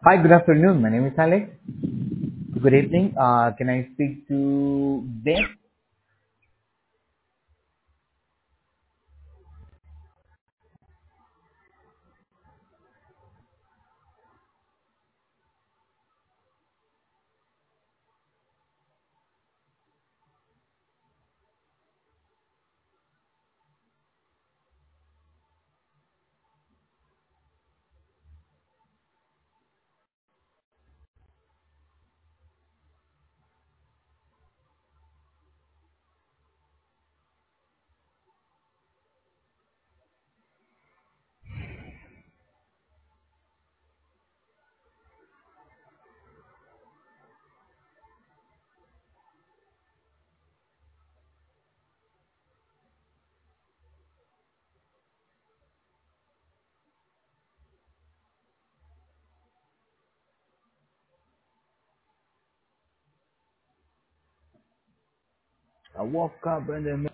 Hi, good afternoon. My name is Alex. Good evening. Can I speak to Beth? I woke up and then